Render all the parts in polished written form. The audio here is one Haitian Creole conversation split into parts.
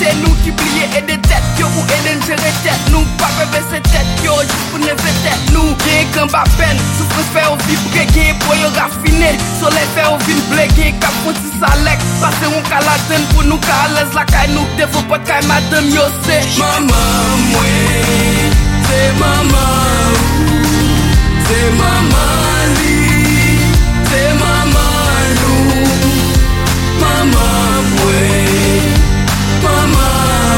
c'est nous qui plions et des têtes yo ou aider gérer tête nous pas baisser tête yo juste pour lever tête nous rien qu'un bas peine souffrance fait au vibrer gain pour yo raffiner soleil fait au vin bléguer cap petit salek passer on caladenne pour nous ca l'aise la caille nous défaut pas caille madame yo c'est maman moi c'est maman c'est maman li c'est maman nous maman moi maman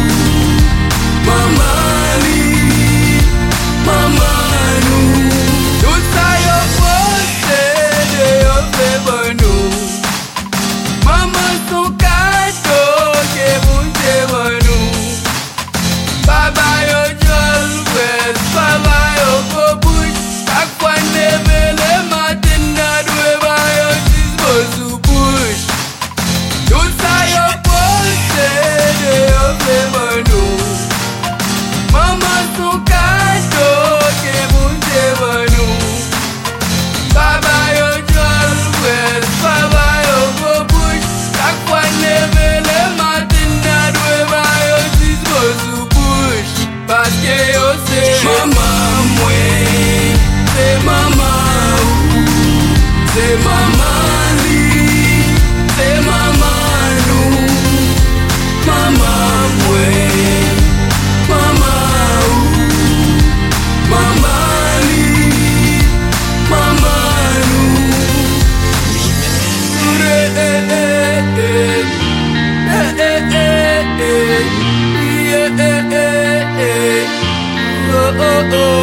maman li maman nous tout ça yo possède yo fait bon nous maman son cadeau que vous devez nous baba yo jol wes baba yo bobouch akwa neve le matin na dwe ba yo disbo sous bouche tout ça yo possède yo fait bon nous maman son cadeau que vous devez nous baba yo jol wes baba yo bobouch akwa neve le matin na dwe ba yo disbo sous bouche parce que yo c'est maman moi c'est maman c'est maman li c'est maman nous maman moi maman maman li maman nous oh oh oh